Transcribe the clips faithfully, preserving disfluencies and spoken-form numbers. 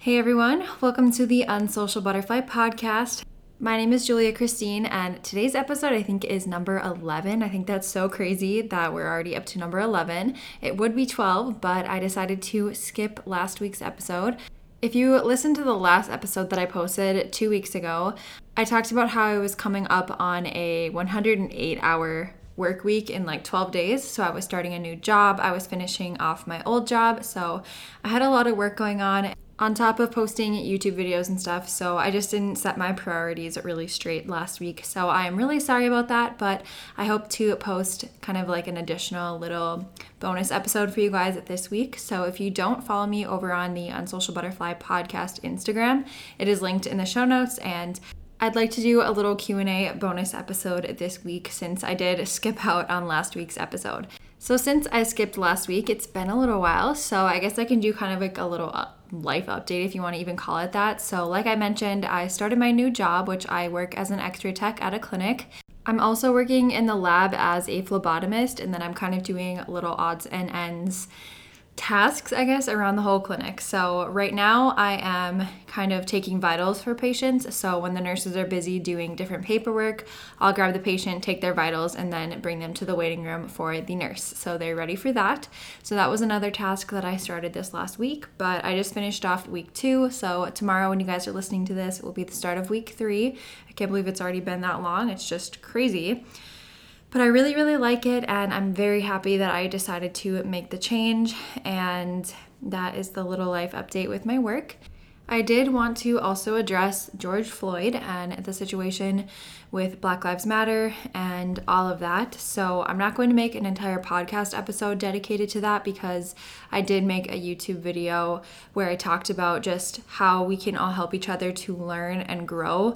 Hey everyone, welcome to the Unsocial Butterfly podcast. My name is Julia Christine, and today's episode I think is number eleven. I think that's so crazy that we're already up to number eleven. It would be twelve, but I decided to skip last week's episode. If you listened to the last episode that I posted two weeks ago, I talked about how I was coming up on a one hundred eight hour work week in like twelve days. So I was starting a new job. I was finishing off my old job. So I had a lot of work going on on top of posting YouTube videos and stuff. So I just didn't set my priorities really straight last week. So I am really sorry about that, but I hope to post kind of like an additional little bonus episode for you guys this week. So if you don't follow me over on the Unsocial Butterfly podcast Instagram, it is linked in the show notes, and I'd like to do a little Q and A bonus episode this week since I did skip out on last week's episode. So since I skipped last week, it's been a little while, so I guess I can do kind of like a little life update if you want to even call it that. So like I mentioned, I started my new job, which I work as an x-ray tech at a clinic. I'm also working in the lab as a phlebotomist, and then I'm kind of doing little odds and ends tasks, I guess, around the whole clinic. So right now I am kind of taking vitals for patients. So when the nurses are busy doing different paperwork, I'll grab the patient, take their vitals, and then bring them to the waiting room for the nurse. So they're ready for that. So that was another task that I started this last week, but I just finished off week two. So tomorrow when you guys are listening to this, it will be the start of week three. I can't believe it's already been that long. It's just crazy. But I really, really like it, and I'm very happy that I decided to make the change, and that is the little life update with my work. I did want to also address George Floyd and the situation with Black Lives Matter and all of that. So I'm not going to make an entire podcast episode dedicated to that because I did make a YouTube video where I talked about just how we can all help each other to learn and grow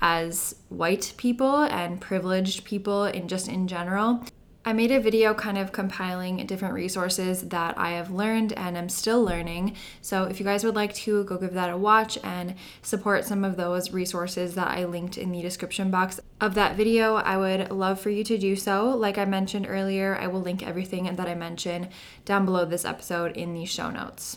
as white people and privileged people in just in general. I made a video kind of compiling different resources that I have learned and am still learning. So if you guys would like to go give that a watch and support some of those resources that I linked in the description box of that video, I would love for you to do so. Like I mentioned earlier, I will link everything that I mentioned down below this episode in the show notes.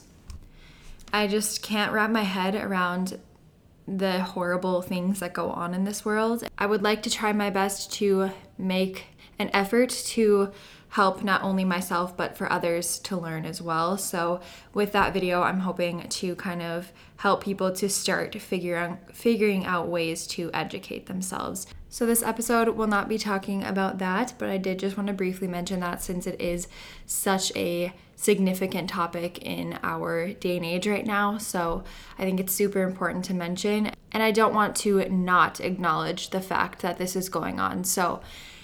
I just can't wrap my head around the horrible things that go on in this world. I would like to try my best to make an effort to help not only myself but for others to learn as well. So with that video, I'm hoping to kind of help people to start figuring figuring out ways to educate themselves. So this episode will not be talking about that, but I did just want to briefly mention that since it is such a significant topic in our day and age right now. So I think it's super important to mention, and I don't want to not acknowledge the fact that this is going on. So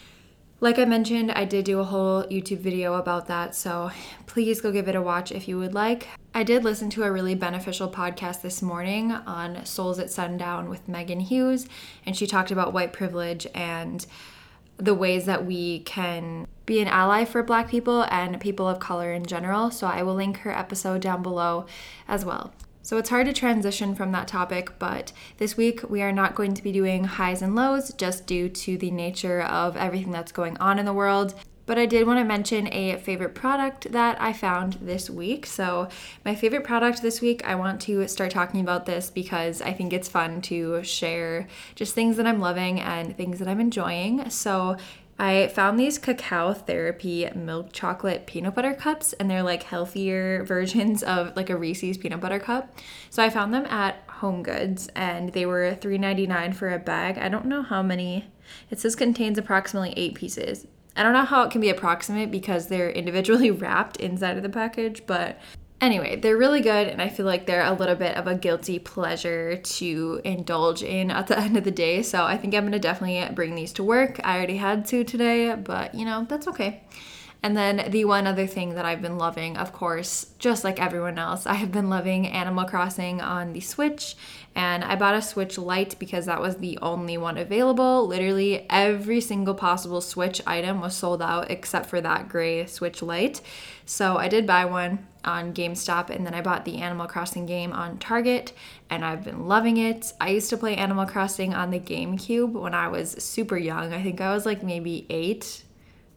like I mentioned, I did do a whole YouTube video about that, so please go give it a watch if you would like. I did listen to a really beneficial podcast this morning on Souls at Sundown with Megan Hughes, and she talked about white privilege and the ways that we can be an ally for Black people and people of color in general. So I will link her episode down below as well. So it's hard to transition from that topic, but this week we are not going to be doing highs and lows just due to the nature of everything that's going on in the world. But I did want to mention a favorite product that I found this week. So my favorite product this week, I want to start talking about this because I think it's fun to share just things that I'm loving and things that I'm enjoying. So I found these Cacao Therapy milk chocolate peanut butter cups, and they're like healthier versions of like a Reese's peanut butter cup. So I found them at HomeGoods, and they were three ninety-nine for a bag. I don't know how many. It says contains approximately eight pieces. I don't know how it can be approximate because they're individually wrapped inside of the package, but anyway, they're really good, and I feel like they're a little bit of a guilty pleasure to indulge in at the end of the day. So I think I'm going to definitely bring these to work. I already had to today, but you know, that's okay. And then the one other thing that I've been loving, of course, just like everyone else, I have been loving Animal Crossing on the Switch, and I bought a Switch Lite because that was the only one available. Literally every single possible Switch item was sold out except for that gray Switch Lite. So I did buy one on GameStop, and then I bought the Animal Crossing game on Target, and I've been loving it. I used to play Animal Crossing on the GameCube when I was super young. I think I was like maybe eight.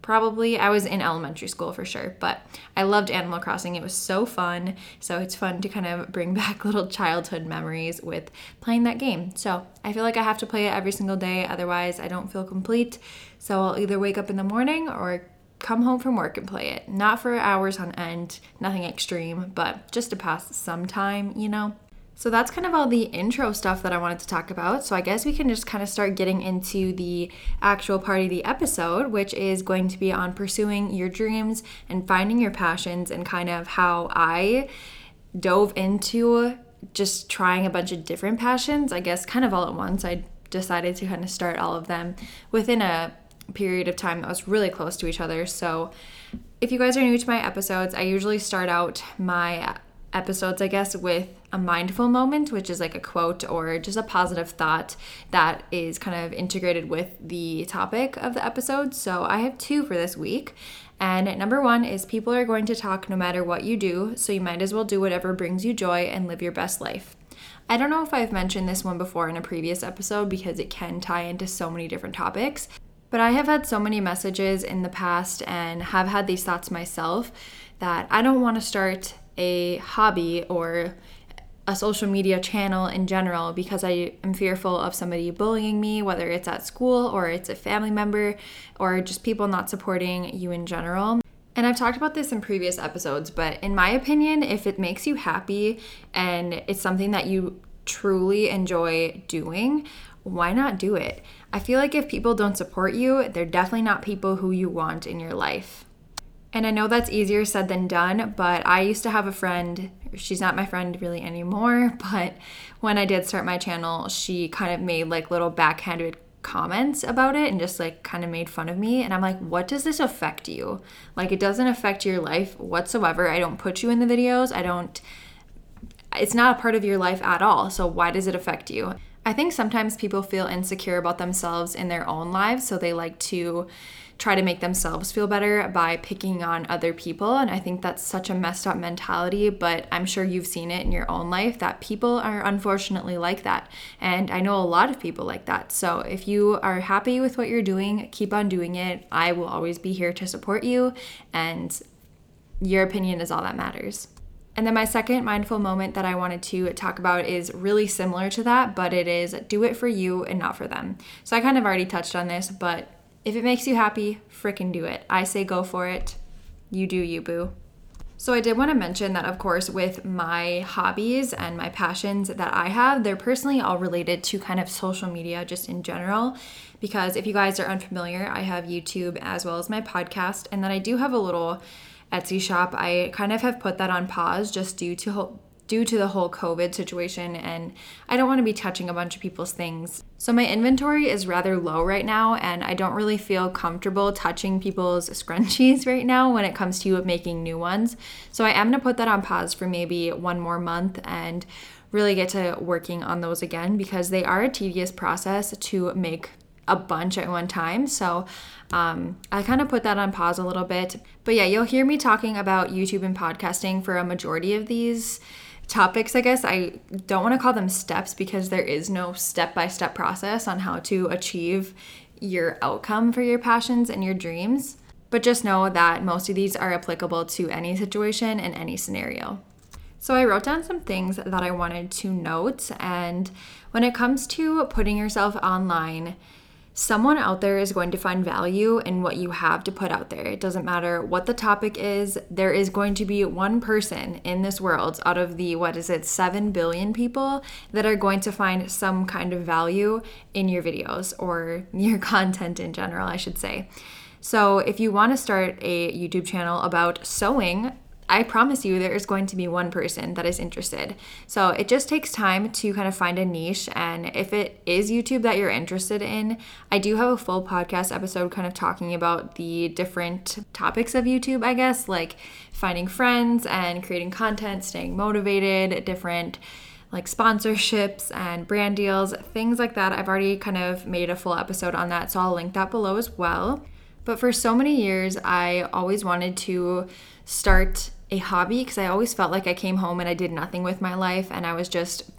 probably. I was in elementary school for sure, but I loved Animal Crossing. It was so fun. So it's fun to kind of bring back little childhood memories with playing that game. So I feel like I have to play it every single day. Otherwise, I don't feel complete. So I'll either wake up in the morning or come home from work and play it. Not for hours on end, nothing extreme, but just to pass some time, you know? So that's kind of all the intro stuff that I wanted to talk about. So I guess we can just kind of start getting into the actual part of the episode, which is going to be on pursuing your dreams and finding your passions, and kind of how I dove into just trying a bunch of different passions, I guess kind of all at once. I decided to kind of start all of them within a period of time that was really close to each other. So if you guys are new to my episodes, I usually start out my episodes, I guess, with a mindful moment, which is like a quote or just a positive thought that is kind of integrated with the topic of the episode. So I have two for this week. And number one is, people are going to talk no matter what you do, so you might as well do whatever brings you joy and live your best life. I don't know if I've mentioned this one before in a previous episode because it can tie into so many different topics, but I have had so many messages in the past and have had these thoughts myself that I don't want to start a hobby or a social media channel in general because I am fearful of somebody bullying me, whether it's at school or it's a family member or just people not supporting you in general. And I've talked about this in previous episodes, but in my opinion, if it makes you happy and it's something that you truly enjoy doing, why not do it? I feel like if people don't support you, they're definitely not people who you want in your life. And I know that's easier said than done, but I used to have a friend, she's not my friend really anymore, but when I did start my channel, she kind of made like little backhanded comments about it and just like kind of made fun of me. And I'm like, what does this affect you? Like, it doesn't affect your life whatsoever. I don't put you in the videos. I don't, it's not a part of your life at all. So why does it affect you? I think sometimes people feel insecure about themselves in their own lives, so they like to try to make themselves feel better by picking on other people. And I think that's such a messed up mentality, but I'm sure you've seen it in your own life that people are unfortunately like that. And I know a lot of people like that. So if you are happy with what you're doing, keep on doing it. I will always be here to support you, and your opinion is all that matters. And then my second mindful moment that I wanted to talk about is really similar to that, but it is do it for you and not for them. So I kind of already touched on this, but if it makes you happy, frickin' do it. I say go for it. You do you, boo. So I did want to mention that, of course, with my hobbies and my passions that I have, they're personally all related to kind of social media just in general. Because if you guys are unfamiliar, I have YouTube as well as my podcast, and then I do have a little Etsy shop. I kind of have put that on pause just due to whole, due to the whole COVID situation, and I don't want to be touching a bunch of people's things. So my inventory is rather low right now, and I don't really feel comfortable touching people's scrunchies right now when it comes to making new ones. So I am going to put that on pause for maybe one more month and really get to working on those again, because they are a tedious process to make a bunch at one time. So um, I kind of put that on pause a little bit. But yeah, you'll hear me talking about YouTube and podcasting for a majority of these topics, I guess. I don't want to call them steps because there is no step-by-step process on how to achieve your outcome for your passions and your dreams. But just know that most of these are applicable to any situation and any scenario. So I wrote down some things that I wanted to note. And when it comes to putting yourself online, someone out there is going to find value in what you have to put out there. It doesn't matter what the topic is. There is going to be one person in this world out of the, what is it, seven billion people that are going to find some kind of value in your videos or your content in general, I should say. So if you want to start a YouTube channel about sewing, I promise you there is going to be one person that is interested. So it just takes time to kind of find a niche. And if it is YouTube that you're interested in, I do have a full podcast episode kind of talking about the different topics of YouTube, I guess, like finding friends and creating content, staying motivated, different like sponsorships and brand deals, things like that. I've already kind of made a full episode on that, so I'll link that below as well. But for so many years, I always wanted to start a hobby because I always felt like I came home and I did nothing with my life and I was just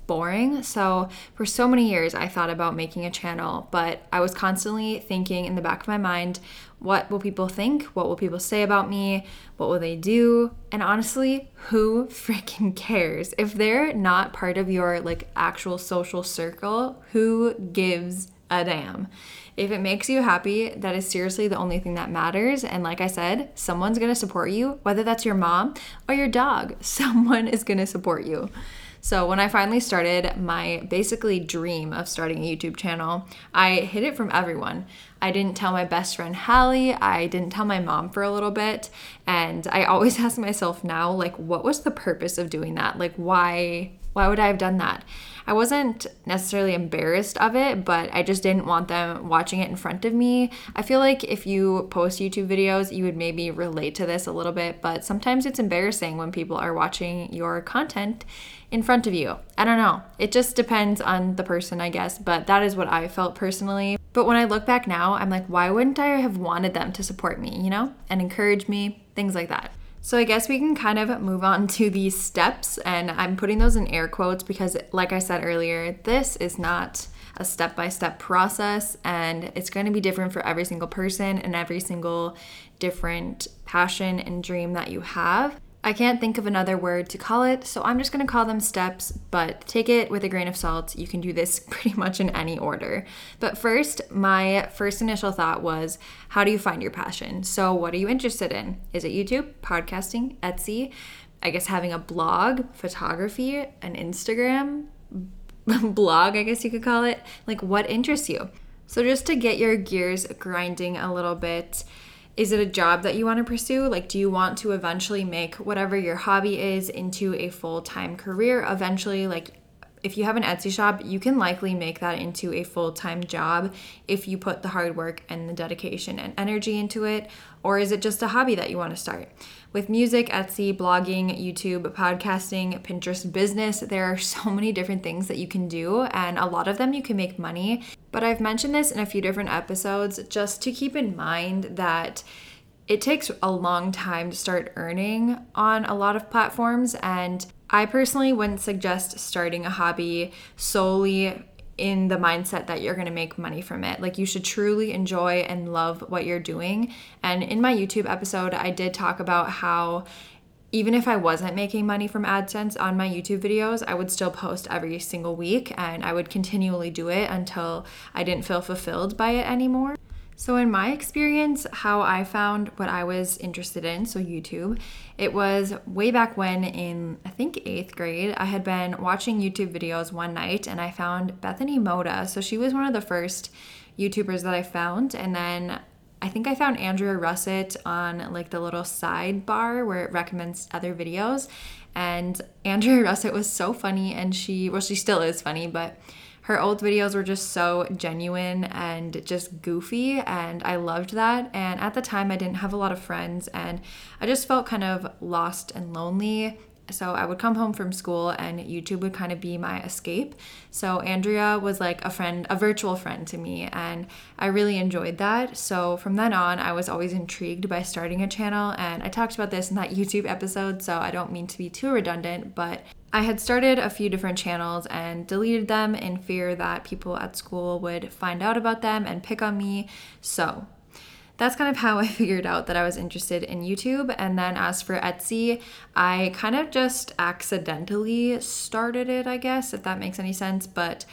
boring. So for so many years, I thought about making a channel, but I was constantly thinking in the back of my mind, what will people think? What will people say about me? What will they do? And honestly, who freaking cares? If they're not part of your like actual social circle, who gives a damn? If it makes you happy, that is seriously the only thing that matters. And like I said, someone's gonna support you, whether that's your mom or your dog, someone is gonna support you. So when I finally started my basically dream of starting a YouTube channel, I hid it from everyone. I didn't tell my best friend Hallie, I didn't tell my mom for a little bit, and I always ask myself now, like, what was the purpose of doing that? Like, why, why would I have done that? I wasn't necessarily embarrassed of it, but I just didn't want them watching it in front of me. I feel like if you post YouTube videos, you would maybe relate to this a little bit, but sometimes it's embarrassing when people are watching your content in front of you. I don't know. It just depends on the person, I guess, but that is what I felt personally. But when I look back now, I'm like, why wouldn't I have wanted them to support me, you know, and encourage me, things like that. So I guess we can kind of move on to these steps, and I'm putting those in air quotes because, like I said earlier, this is not a step-by-step process, and it's going to be different for every single person and every single different passion and dream that you have. I can't think of another word to call it, so I'm just going to call them steps, but take it with a grain of salt. You can do this pretty much in any order. But first, my first initial thought was, how do you find your passion? So what are you interested in? Is it YouTube, podcasting, Etsy, I guess having a blog, photography, an Instagram blog, I guess you could call it? Like, what interests you? So just to get your gears grinding a little bit, is it a job that you want to pursue? Like, do you want to eventually make whatever your hobby is into a full-time career? Eventually, like, if you have an Etsy shop, you can likely make that into a full-time job if you put the hard work and the dedication and energy into it. Or is it just a hobby that you want to start? With music, Etsy, blogging, YouTube, podcasting, Pinterest business, there are so many different things that you can do, and a lot of them you can make money. But I've mentioned this in a few different episodes, just to keep in mind that it takes a long time to start earning on a lot of platforms, and I personally wouldn't suggest starting a hobby solely in the mindset that you're going to make money from it. Like, you should truly enjoy and love what you're doing. And in my YouTube episode, I did talk about how even if I wasn't making money from AdSense on my YouTube videos, I would still post every single week, and I would continually do it until I didn't feel fulfilled by it anymore. So in my experience, how I found what I was interested in, so YouTube, it was way back when in, I think, eighth grade, I had been watching YouTube videos one night and I found Bethany Mota. So she was one of the first YouTubers that I found. And then I think I found Andrea Russett on like the little sidebar where it recommends other videos. And Andrea Russett was so funny, and she, well, she still is funny, but her old videos were just so genuine and just goofy, and I loved that. And at the time, I didn't have a lot of friends, and I just felt kind of lost and lonely. So I would come home from school and YouTube would kind of be my escape. So Andrea was like a friend, a virtual friend to me, and I really enjoyed that. So from then on, I was always intrigued by starting a channel, and I talked about this in that YouTube episode, so I don't mean to be too redundant, but I had started a few different channels and deleted them in fear that people at school would find out about them and pick on me. So that's kind of how I figured out that I was interested in YouTube. And then as for Etsy, I kind of just accidentally started it, I guess, if that makes any sense. But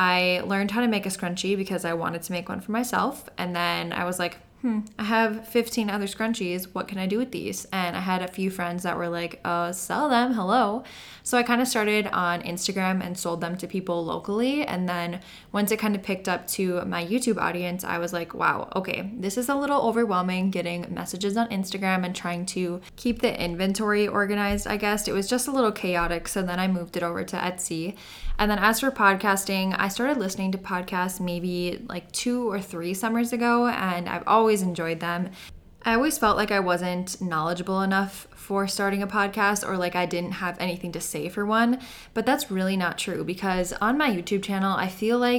I learned how to make a scrunchie because I wanted to make one for myself. And then I was like, hmm, I have fifteen other scrunchies. What can I do with these? And I had a few friends that were like, uh, sell them, hello. So I kind of started on Instagram and sold them to people locally. And then once it kind of picked up to my YouTube audience, I was like, wow, okay, this is a little overwhelming getting messages on Instagram and trying to keep the inventory organized, I guess. It was just a little chaotic. So then I moved it over to Etsy. And then as for podcasting, I started listening to podcasts maybe like two or three summers ago, and I've always enjoyed them. I always felt like I wasn't knowledgeable enough for starting a podcast, or like I didn't have anything to say for one, but that's really not true because on my YouTube channel, I feel like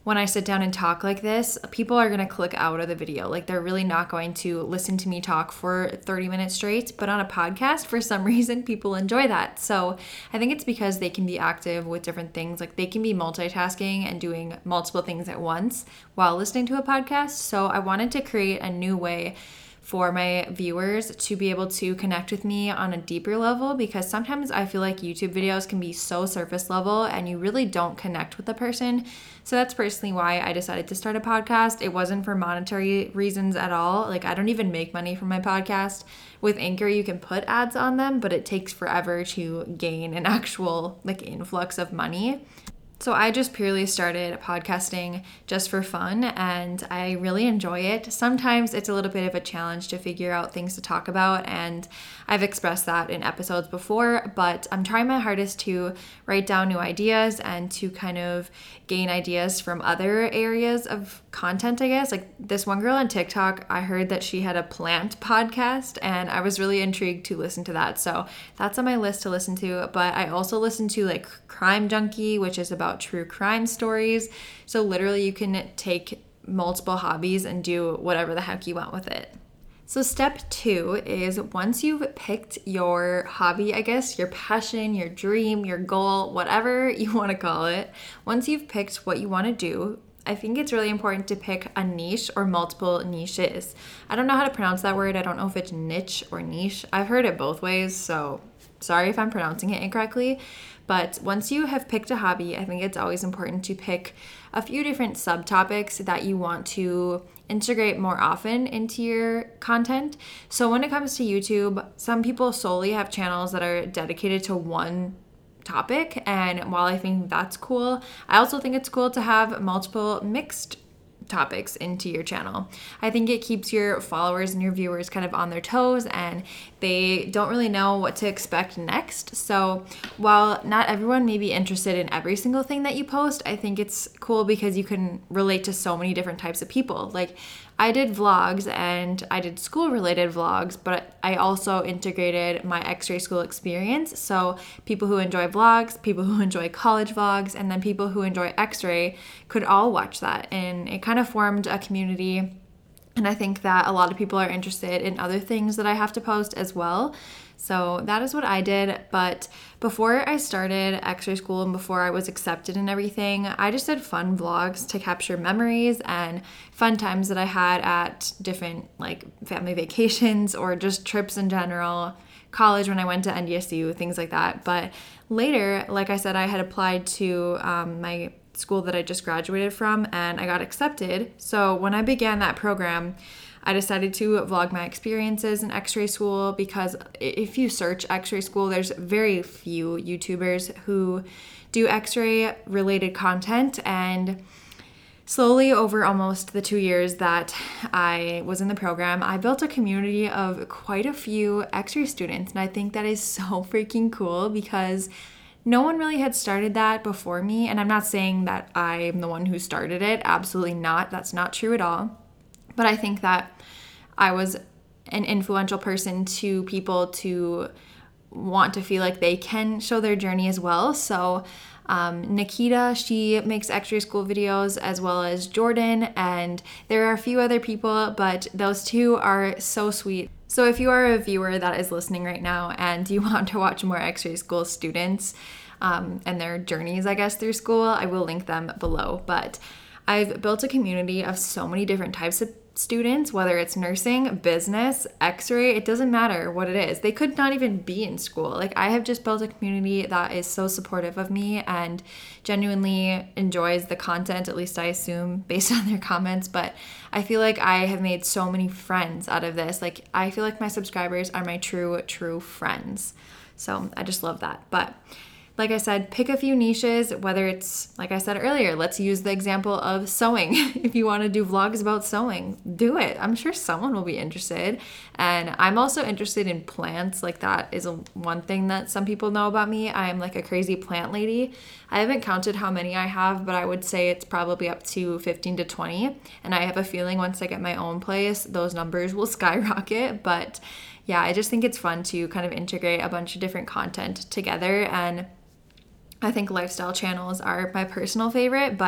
when I sit down and talk like this, people are going to click out of the video. Like they're really not going to listen to me talk for thirty minutes straight. But on a podcast, for some reason, people enjoy that. So I think it's because they can be active with different things. Like they can be multitasking and doing multiple things at once while listening to a podcast. So I wanted to create a new way for my viewers to be able to connect with me on a deeper level, because sometimes I feel like YouTube videos can be so surface level and you really don't connect with the person. So that's personally why I decided to start a podcast. It wasn't for monetary reasons at all. Like I don't even make money from my podcast. With Anchor, you can put ads on them, but it takes forever to gain an actual like influx of money. So I just purely started podcasting just for fun, and I really enjoy it. Sometimes it's a little bit of a challenge to figure out things to talk about, and I've expressed that in episodes before, but I'm trying my hardest to write down new ideas and to kind of gain ideas from other areas of content, I guess. Like this one girl on TikTok, I heard that she had a plant podcast, and I was really intrigued to listen to that. So that's on my list to listen to. But I also listen to like Crime Junkie, which is about true crime stories. So literally you can take multiple hobbies and do whatever the heck you want with it. So step two is once you've picked your hobby, I guess, your passion, your dream, your goal, whatever you want to call it, once you've picked what you want to do, I think it's really important to pick a niche or multiple niches. I don't know how to pronounce that word. I don't know if it's niche or niche. I've heard it both ways, so sorry if I'm pronouncing it incorrectly. But once you have picked a hobby, I think it's always important to pick a few different subtopics that you want to integrate more often into your content. So when it comes to YouTube, some people solely have channels that are dedicated to one topic. And while I think that's cool, I also think it's cool to have multiple mixed topics into your channel. I think it keeps your followers and your viewers kind of on their toes, and they don't really know what to expect next. So while not everyone may be interested in every single thing that you post, I think it's cool because you can relate to so many different types of people. Like I did vlogs and I did school related vlogs, but I also integrated my X-ray school experience. So people who enjoy vlogs, people who enjoy college vlogs, and then people who enjoy X-ray could all watch that. And it kind of formed a community. And I think that a lot of people are interested in other things that I have to post as well. So that is what I did. But before I started X-ray school and before I was accepted and everything, I just did fun vlogs to capture memories and fun times that I had at different like family vacations or just trips in general, college when I went to N D S U, things like that. But later, like I said, I had applied to um, my school that I just graduated from and I got accepted. So when I began that program, I decided to vlog my experiences in X-ray school, because if you search X-ray school, there's very few YouTubers who do X-ray related content. And slowly over almost the two years that I was in the program, I built a community of quite a few X-ray students. And I think that is so freaking cool because no one really had started that before me. And I'm not saying that I'm the one who started it. Absolutely not. That's not true at all. But I think that I was an influential person to people to want to feel like they can show their journey as well. So um, Nikita, she makes X-ray school videos, as well as Jordan, and there are a few other people, but those two are so sweet. So if you are a viewer that is listening right now and you want to watch more X-ray school students um, and their journeys, I guess, through school, I will link them below. But I've built a community of so many different types of students, whether it's nursing, business, X-ray, it doesn't matter what it is. They could not even be in school. Like I have just built a community that is so supportive of me and genuinely enjoys the content, at least I assume based on their comments. But I feel like I have made so many friends out of this. Like I feel like my subscribers are my true, true friends. So I just love that. But like I said, pick a few niches, whether it's, like I said earlier, let's use the example of sewing. If you want to do vlogs about sewing, do it. I'm sure someone will be interested. And I'm also interested in plants. Like that is a, one thing that some people know about me. I am like a crazy plant lady. I haven't counted how many I have, but I would say it's probably up to fifteen to twenty. And I have a feeling once I get my own place, those numbers will skyrocket. But yeah, I just think it's fun to kind of integrate a bunch of different content together. And I think lifestyle channels are my personal favorite, but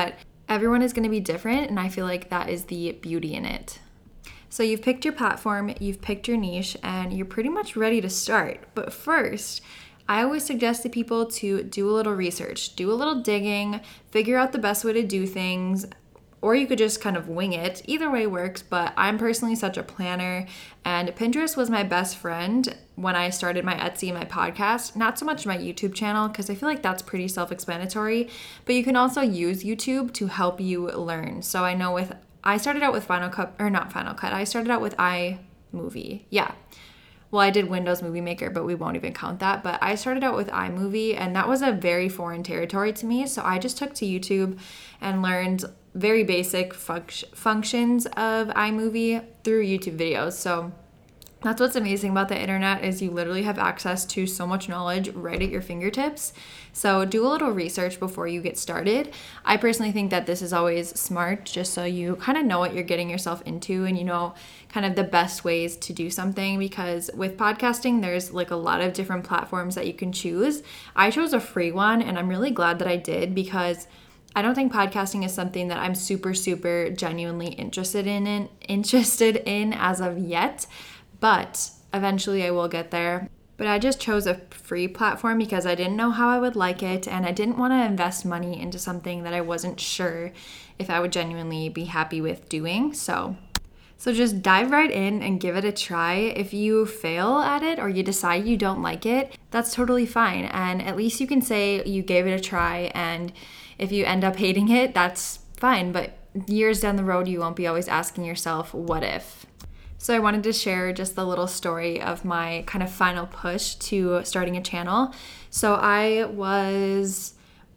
Everyone is going to be different, and I feel like that is the beauty in it. So you've picked your platform, you've picked your niche, and you're pretty much ready to start. But first, I always suggest to people to do a little research, do a little digging, figure out the best way to do things, or you could just kind of wing it. Either way works, but I'm personally such a planner, and Pinterest was my best friend when I started my Etsy and my podcast. Not so much my YouTube channel, because I feel like that's pretty self-explanatory, but you can also use YouTube to help you learn. So I know with, I started out with Final Cut, or not Final Cut, I started out with iMovie, yeah. Well, I did Windows Movie Maker, but we won't even count that. But I started out with iMovie, and that was a very foreign territory to me. So I just took to YouTube and learned very basic func- functions of iMovie through YouTube videos. So that's what's amazing about the internet, is you literally have access to so much knowledge right at your fingertips. So do a little research before you get started. I personally think that this is always smart, just so you kind of know what you're getting yourself into and you know kind of the best ways to do something, because with podcasting, there's like a lot of different platforms that you can choose. I chose a free one, and I'm really glad that I did, because I don't think podcasting is something that I'm super, super genuinely interested in, in interested in as of yet. But eventually I will get there. But I just chose a free platform because I didn't know how I would like it, and I didn't want to invest money into something that I wasn't sure if I would genuinely be happy with doing. So, so just dive right in and give it a try. If you fail at it or you decide you don't like it, that's totally fine. And at least you can say you gave it a try, and if you end up hating it, that's fine. But years down the road, you won't be always asking yourself, what if? So I wanted to share just the little story of my kind of final push to starting a channel. So I was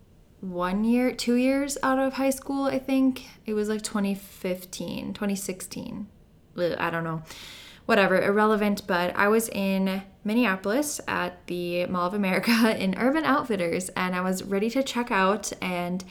one year, two years out of high school, I think. It was like twenty fifteen, twenty sixteen. I don't know. Whatever, irrelevant. But I was in Minneapolis at the Mall of America in Urban Outfitters, and I was ready to check out, and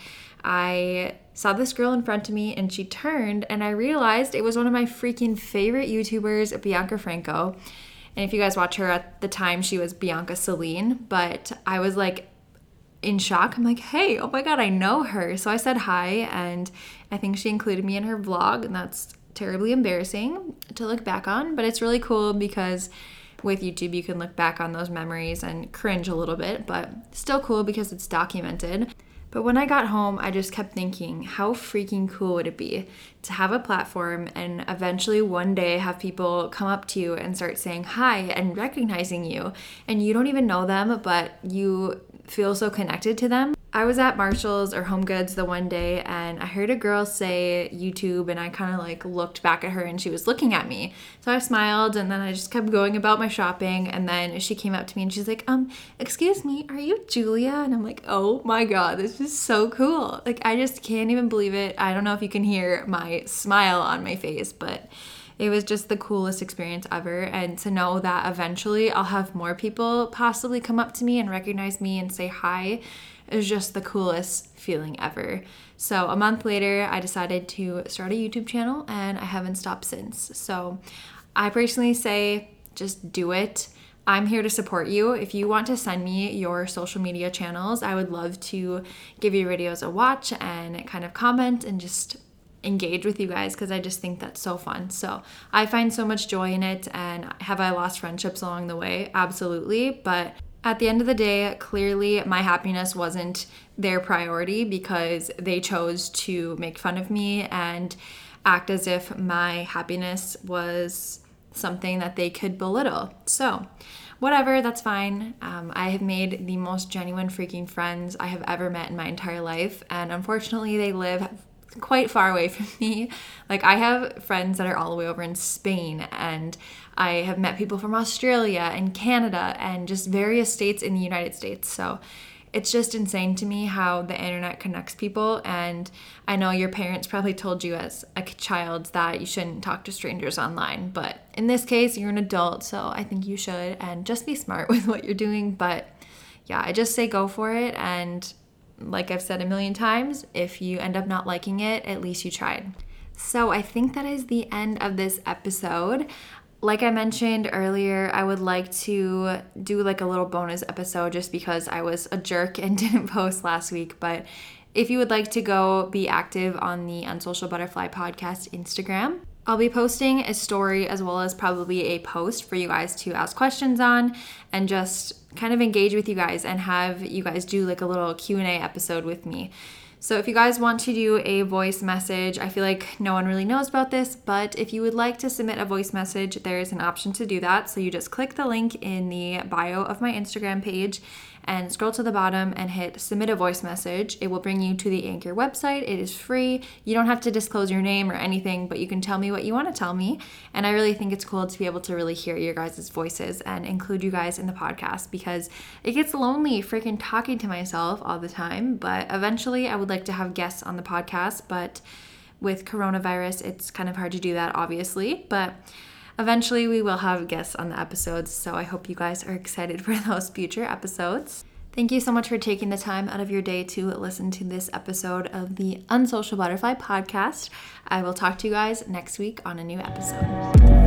I saw this girl in front of me, and she turned, and I realized it was one of my freaking favorite YouTubers, Bianca Franco. And if you guys watch her at the time, she was Bianca Celine, but I was like in shock. I'm like, hey, oh my God, I know her. So I said hi, and I think she included me in her vlog, and that's terribly embarrassing to look back on, but it's really cool because with YouTube, you can look back on those memories and cringe a little bit, but still cool because it's documented. But when I got home, I just kept thinking, how freaking cool would it be to have a platform and eventually one day have people come up to you and start saying hi and recognizing you, and you don't even know them, but you feel so connected to them. I was at Marshall's or Home Goods the one day, and I heard a girl say YouTube, and I kind of like looked back at her, and she was looking at me. So I smiled, and then I just kept going about my shopping, and then she came up to me and she's like, um, excuse me, are you Julia? And I'm like, oh my God, this is so cool. Like, I just can't even believe it. I don't know if you can hear my smile on my face, but it was just the coolest experience ever. And to know that eventually I'll have more people possibly come up to me and recognize me and say hi is just the coolest feeling ever. So a month later, I decided to start a YouTube channel, and I haven't stopped since. So I personally say, just do it. I'm here to support you. If you want to send me your social media channels, I would love to give your videos a watch and kind of comment and just engage with you guys, because I just think that's so fun. So I find so much joy in it. And have I lost friendships along the way? Absolutely. But at the end of the day, clearly my happiness wasn't their priority, because they chose to make fun of me and act as if my happiness was something that they could belittle. So whatever, that's fine. Um, I have made the most genuine freaking friends I have ever met in my entire life. And unfortunately, they live quite far away from me. Like, I have friends that are all the way over in Spain, and I have met people from Australia and Canada and just various states in the United States. So it's just insane to me how the internet connects people. And I know your parents probably told you as a child that you shouldn't talk to strangers online, but in this case, you're an adult, so I think you should, and just be smart with what you're doing. But yeah, I just say go for it. And like I've said a million times, if you end up not liking it, at least you tried. So I think that is the end of this episode. Like I mentioned earlier, I would like to do like a little bonus episode just because I was a jerk and didn't post last week, but if you would like to go be active on the Unsocial Butterfly Podcast Instagram, I'll be posting a story as well as probably a post for you guys to ask questions on and just kind of engage with you guys and have you guys do like a little Q and A episode with me. So if you guys want to do a voice message, I feel like no one really knows about this, but if you would like to submit a voice message, there is an option to do that. So you just click the link in the bio of my Instagram page and scroll to the bottom and hit submit a voice message. It will bring you to the Anchor website. It is free. You don't have to disclose your name or anything, but you can tell me what you want to tell me. And I really think it's cool to be able to really hear your guys' voices and include you guys in the podcast because it gets lonely freaking talking to myself all the time. But eventually I would like to have guests on the podcast, but with coronavirus, it's kind of hard to do that, obviously. But eventually we will have guests on the episodes, so I hope you guys are excited for those future episodes. Thank you so much for taking the time out of your day to listen to this episode of the Unsocial Butterfly Podcast. I will talk to you guys next week on a new episode.